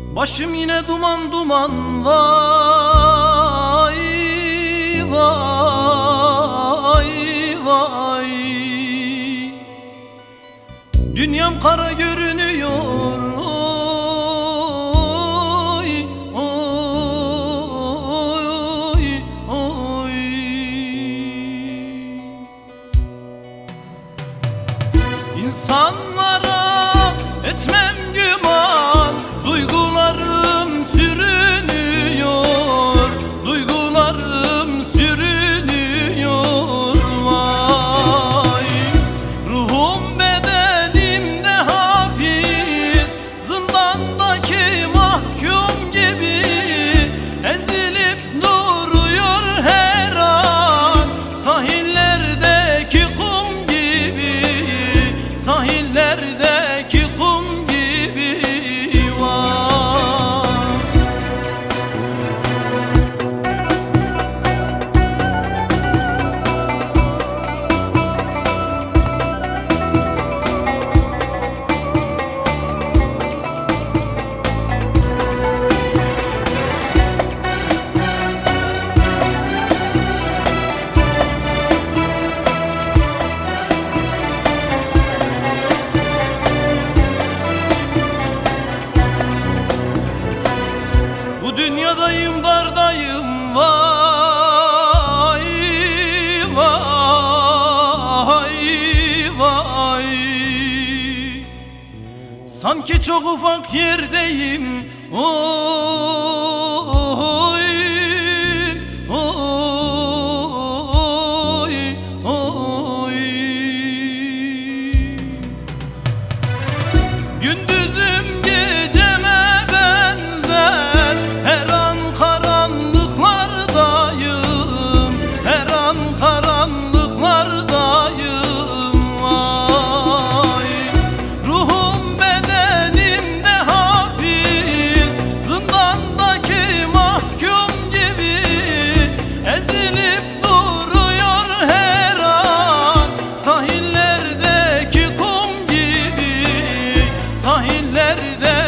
Başım yine duman duman, vay vay vay. Dünyam kara görünüyor, oy oy oy. İnsanlara etmem güman, duygularım sürünüyor, duygularım sürünüyor, vay. Ruhum bedenimde hapis, zindandaki mahkum gibi ezilip duruyor her an, sahillerdeki kum gibi, sahillerdeki kum gibi, vay. Bu dünyadayım, dardayım, vay vay vay. Sanki çok ufak yerdeyim, oy oy oy. Gündüzüm geceme benzer, her an karanlıklardayım, her an karanlıklardayım, vay. Ruhum bedenimde hapis, zindandaki mahkum gibi ezilip duruyor her an, sahillerdeki kum gibi, sahillerde